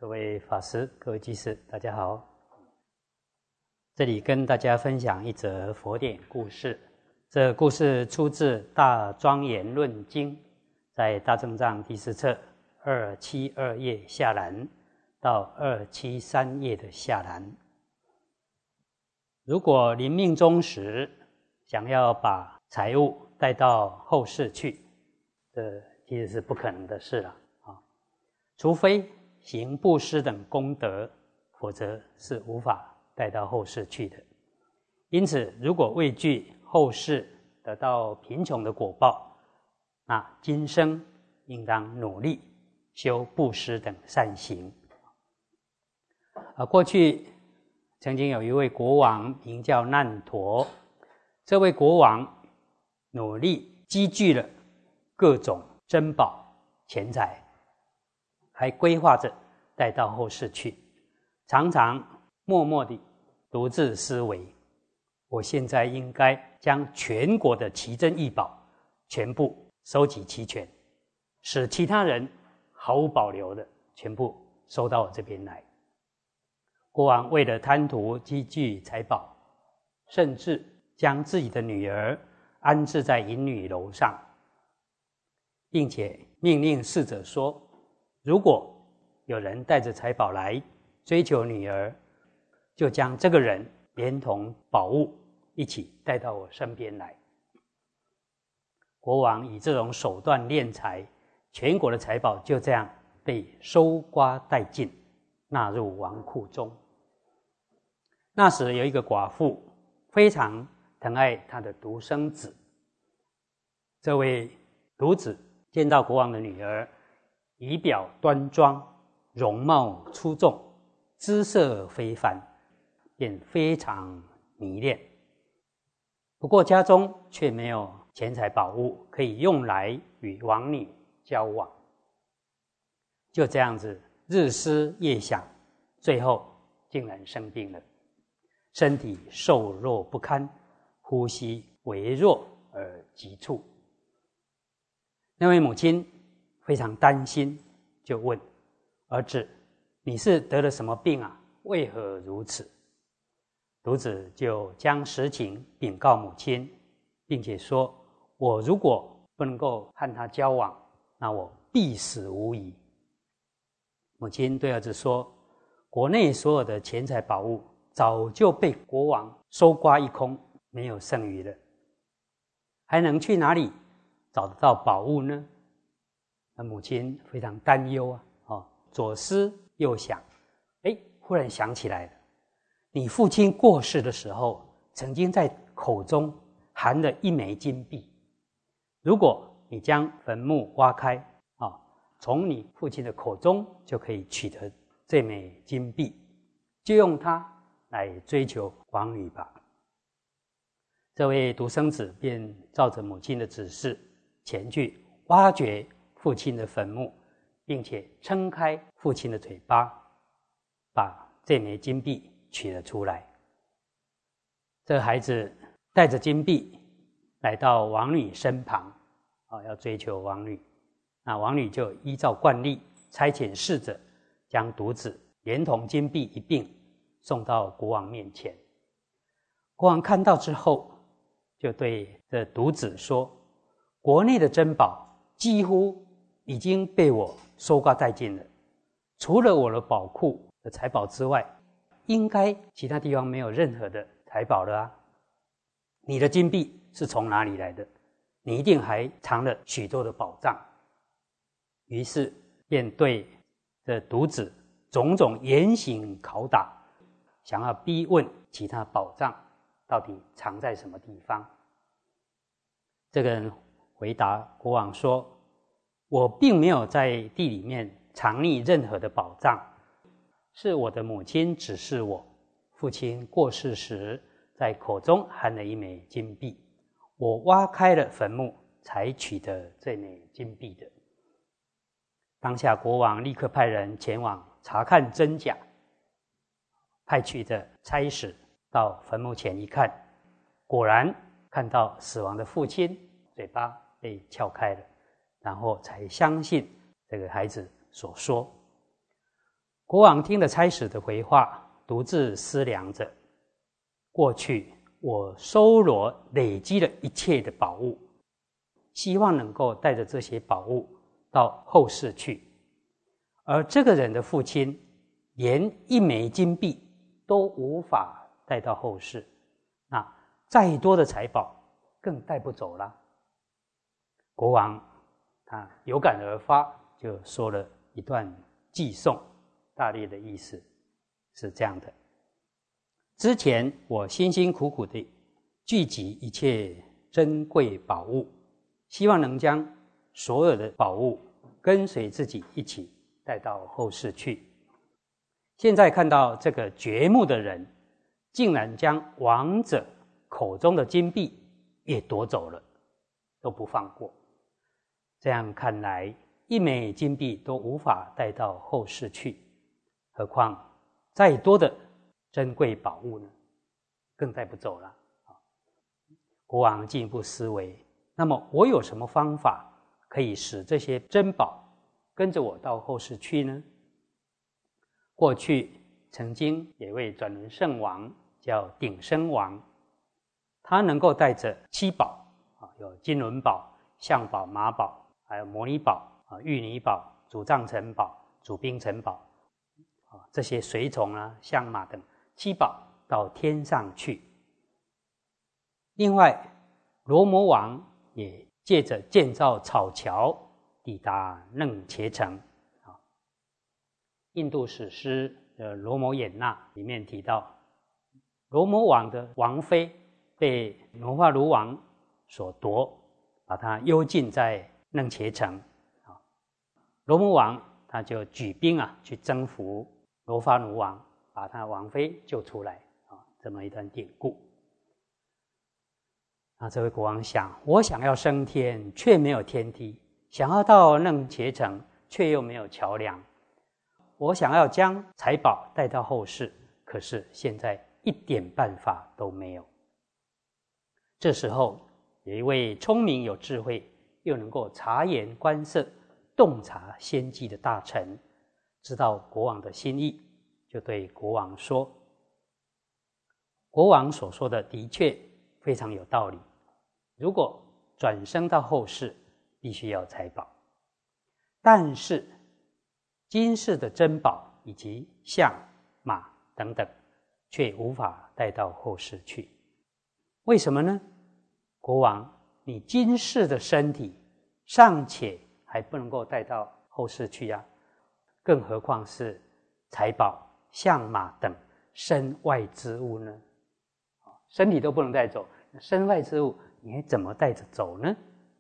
各位法师、各位居士，大家好。这里跟大家分享一则佛典故事。这故事出自《大庄严论经》，在大正藏第4册272页下栏到273页的下栏。如果临命终时想要把财物带到后世去，这其实是不可能的事了啊！除非行布施等功德，否则是无法带到后世去的。因此，如果畏惧后世得到贫穷的果报，那今生应当努力修布施等善行。过去曾经有一位国王名叫难陀，这位国王努力积聚了各种珍宝钱财，还规划着带到后世去，常常默默地独自思维，我现在应该将全国的奇珍异宝全部收集齐全，使其他人毫无保留的全部收到我这边来。国王为了贪图积聚财宝，甚至将自己的女儿安置在银女楼上，并且命令侍者说，如果有人带着财宝来追求女儿，就将这个人连同宝物一起带到我身边来。国王以这种手段敛财，全国的财宝就这样被收刮殆尽，纳入王库中。那时有一个寡妇非常疼爱她的独生子，这位独子见到国王的女儿仪表端庄，容貌出众，姿色非凡，便非常迷恋。不过家中却没有钱财宝物可以用来与王女交往，就这样子日思夜想，最后竟然生病了，身体瘦弱不堪，呼吸微弱而急促。那位母亲非常担心，就问儿子，你是得了什么病啊？为何如此？独子就将实情禀告母亲，并且说，我如果不能够和他交往，那我必死无疑。母亲对儿子说，国内所有的钱财宝物早就被国王收刮一空，没有剩余了，还能去哪里找得到宝物呢？那母亲非常担忧左思右想，忽然想起来了，你父亲过世的时候，曾经在口中含了1枚金币，如果你将坟墓挖开，从你父亲的口中就可以取得这枚金币，就用它来追求王女吧。这位独生子便照着母亲的指示前去挖掘父亲的坟墓，并且撑开父亲的嘴巴，把这枚金币取了出来。这孩子带着金币来到王女身旁，要追求王女。那王女就依照惯例差遣侍者将独子连同金币一并送到国王面前。国王看到之后，就对这独子说，国内的珍宝几乎已经被我收刮殆尽了，除了我的宝库的财宝之外，应该其他地方没有任何的财宝了啊！你的金币是从哪里来的？你一定还藏了许多的宝藏。于是便对这独子种种严刑拷打，想要逼问其他宝藏到底藏在什么地方。这个人回答国王说，我并没有在地里面藏匿任何的宝藏，是我的母亲指示我，父亲过世时在口中含了1枚金币，我挖开了坟墓才取得这枚金币的。当下国王立刻派人前往查看真假，派去的差使到坟墓前一看，果然看到死亡的父亲嘴巴被撬开了，然后才相信这个孩子所说。 国王听了差使的回话，独自思量着：过去我收罗累积了一切的宝物，希望能够带着这些宝物到后世去。而这个人的父亲连一枚金币都无法带到后世，那再多的财宝更带不走了。国王他有感而发，就说了一段偈颂，大略的意思是这样的：之前我辛辛苦苦地聚集一切珍贵宝物，希望能将所有的宝物跟随自己一起带到后世去。现在看到这个掘墓的人竟然将王者口中的金币也夺走了，都不放过。这样看来，一枚金币都无法带到后世去，何况再多的珍贵宝物呢？更带不走了。国王进一步思维，那么我有什么方法可以使这些珍宝跟着我到后世去呢？过去曾经有一位转轮圣王叫鼎生王，他能够带着七宝，有金轮宝、象宝、马宝，还有摩尼宝、玉泥宝、主杖城宝、主兵城宝，这些随从啊、象马等七宝到天上去。另外，罗摩王也借着建造草桥抵达楞伽城。印度史诗的《罗摩衍那》里面提到，罗摩王的王妃被罗化卢王所夺，把他幽禁在楞伽城。罗摩王他就举兵去征服罗化卢王，把他王妃救出来，这么一段典故。这位国王想，我想要升天却没有天梯，想要到楞伽城却又没有桥梁，我想要将财宝带到后世，可是现在一点办法都没有。这时候有一位聪明有智慧又能够察言观色、洞察先机的大臣，知道国王的心意，就对国王说：国王所说的的确非常有道理，如果转生到后世必须要财宝，但是今世的珍宝以及象、马等等却无法带到后世去。为什么呢？国王，你今世的身体尚且还不能够带到后世去呀，更何况是财宝、象、马等身外之物呢？身体都不能带走，身外之物你还怎么带着走呢？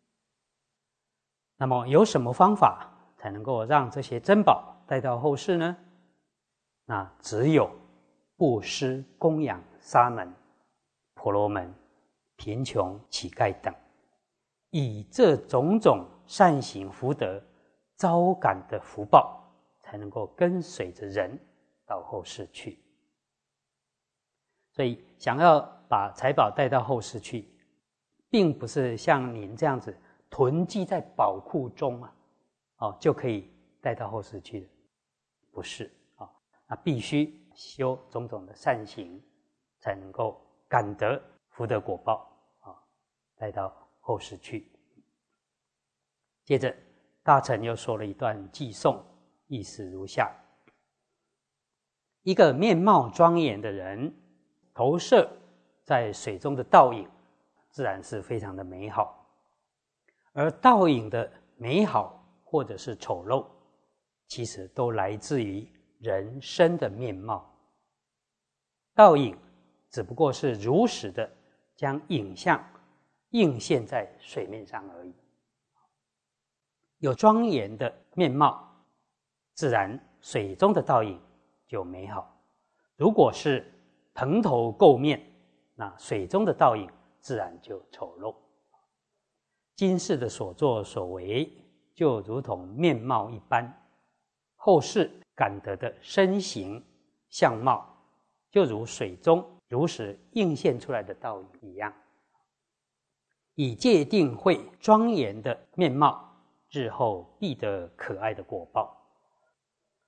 那么有什么方法才能够让这些珍宝带到后世呢？那只有布施、供养沙门、婆罗门、贫穷、乞丐等，以这种种善行福德招感的福报，才能够跟随着人到后世去。所以想要把财宝带到后世去，并不是像您这样子囤积在宝库中就可以带到后世去的，不是必须修种种的善行，才能够感得福德果报带到后世去。接着大臣又说了一段偈颂，意思如下：一个面貌庄严的人投射在水中的倒影，自然是非常的美好，而倒影的美好或者是丑陋，其实都来自于人生的面貌。倒影只不过是如实的将影像映现在水面上而已。有庄严的面貌，自然水中的倒影就美好。如果是蓬头垢面，那水中的倒影自然就丑陋。今世的所作所为就如同面貌一般，后世感得的身形相貌就如水中如实映现出来的倒影一样。以戒定慧庄严的面貌，日后必得可爱的果报。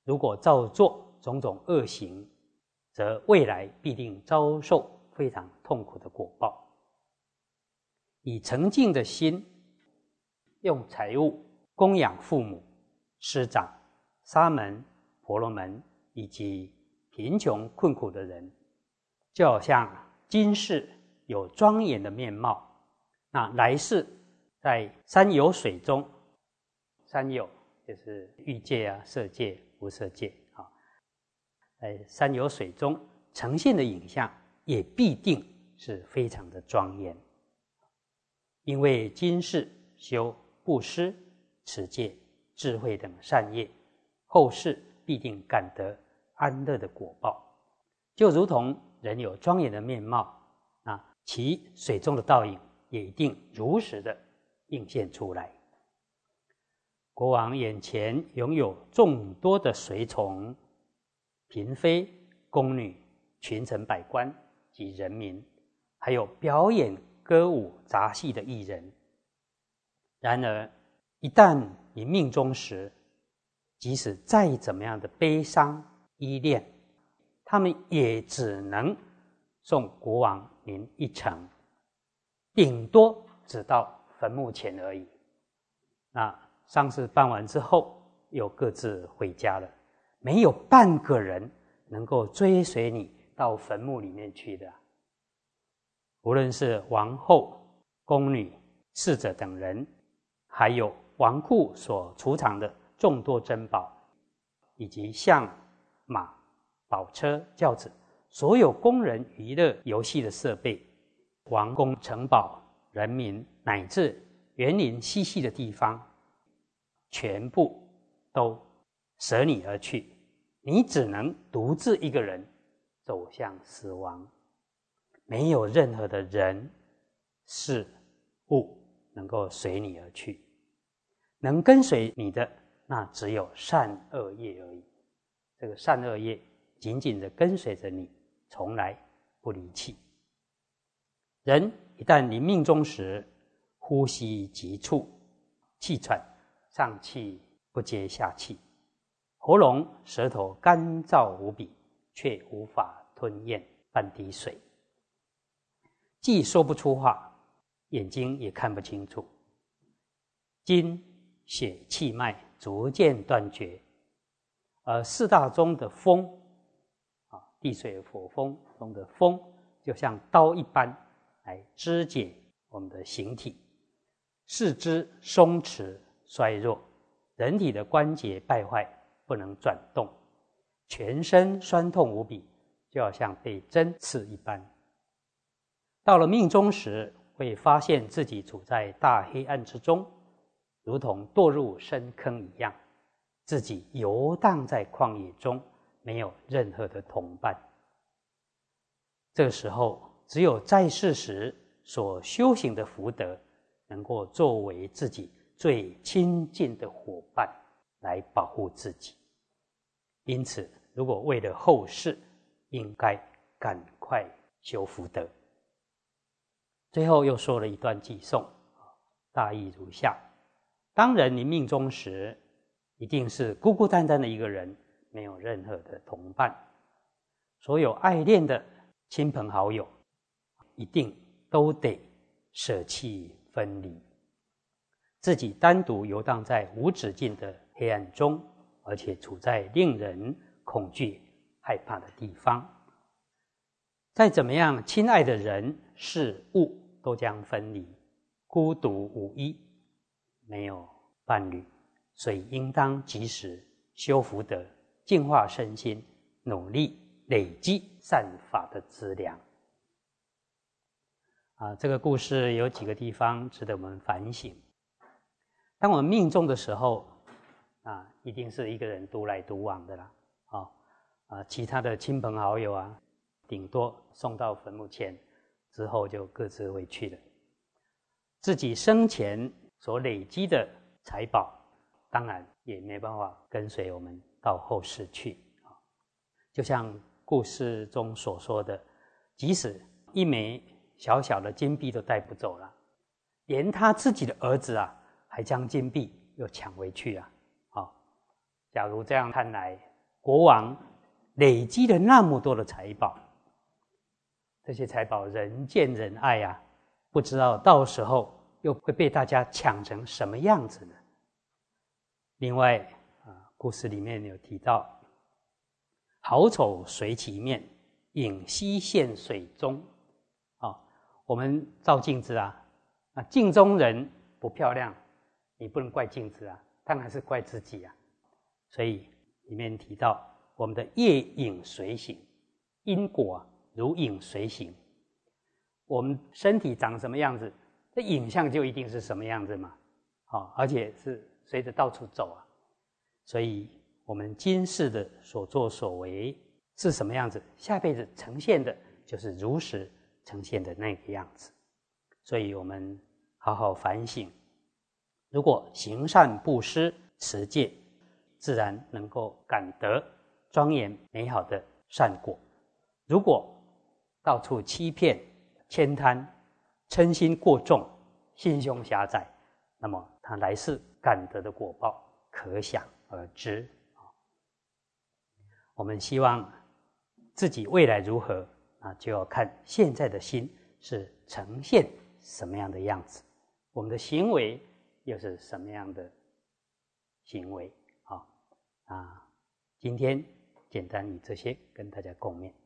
如果照做种种恶行，则未来必定遭受非常痛苦的果报。以诚敬的心，用财物供养父母、师长、沙门、婆罗门以及贫穷困苦的人，就好像今世有庄严的面貌，那来世在三有水中，三有就是欲界啊、色界、无色界啊，在三有水中呈现的影像，也必定是非常的庄严。因为今世修布施、持戒、智慧等善业，后世必定感得安乐的果报。就如同人有庄严的面貌，其水中的倒影也一定如实的映现出来。国王眼前拥有众多的随从、嫔妃、宫女、群臣百官及人民，还有表演歌舞杂戏的艺人。然而一旦你命终时，即使再怎么样的悲伤依恋，他们也只能送国王您一程，顶多只到坟墓前而已。那丧事办完之后，又各自回家了，没有半个人能够追随你到坟墓里面去的。无论是王后、宫女、侍者等人，还有王库所储藏的众多珍宝，以及象、马、宝车、轿子，所有供人娱乐游戏的设备，王宫城堡、人民乃至园林嬉戏的地方，全部都舍你而去，你只能独自一个人走向死亡。没有任何的人、事、物能够随你而去，能跟随你的，那只有善恶业而已。这个善恶业紧紧的跟随着你，从来不离弃。人一旦临命终时，呼吸急促，气喘，上气不接下气，喉咙、舌头干燥无比，却无法吞咽半滴水，既说不出话，眼睛也看不清楚，筋血气脉逐渐断绝，而四大中的风地水火风中的风，就像刀一般来肢解我们的形体，四肢松弛衰弱，人体的关节败坏，不能转动，全身酸痛无比，就好像被针刺一般。到了命终时，会发现自己处在大黑暗之中，如同堕入深坑一样，自己游荡在旷野中，没有任何的同伴。这个时候，只有在世时所修行的福德，能够作为自己最亲近的伙伴来保护自己。因此，如果为了后世，应该赶快修福德。最后又说了一段偈颂，大意如下：当人临命终时，一定是孤孤单单的一个人，没有任何的同伴，所有爱恋的亲朋好友，一定都得舍弃分离，自己单独游荡在无止境的黑暗中，而且处在令人恐惧害怕的地方。再怎么样亲爱的人事物都将分离，孤独无依，没有伴侣，所以应当及时修福德，净化身心，努力累积善法的资粮。这个故事有几个地方值得我们反省。当我们命终的时候，一定是一个人独来独往的啦，其他的亲朋好友顶多送到坟墓前之后就各自回去了。自己生前所累积的财宝，当然也没办法跟随我们到后世去。就像故事中所说的，即使一枚小小的金币都带不走了，连他自己的儿子还将金币又抢回去假如这样看来， 国王累积了那么多的财宝，这些财宝人见人爱啊，不知道到时候又会被大家抢成什么样子呢？另外故事里面有提到，好丑随其面，影溪现水中。我们照镜子镜中人不漂亮，你不能怪镜子当然是怪自己所以里面提到，我们的业影随形，因果如影随形。我们身体长什么样子，这影像就一定是什么样子嘛。而且是随着到处走所以我们今世的所作所为是什么样子，下辈子呈现的就是如实呈现的那个样子。所以我们好好反省，如果行善布施持戒，自然能够感得庄严美好的善果。如果到处欺骗悭贪，嗔心过重，心胸狭窄，那么他来世感得的果报可想而知。我们希望自己未来如何就要看现在的心是呈现什么样的样子，我们的行为又是什么样的行为。今天简单以这些跟大家共勉。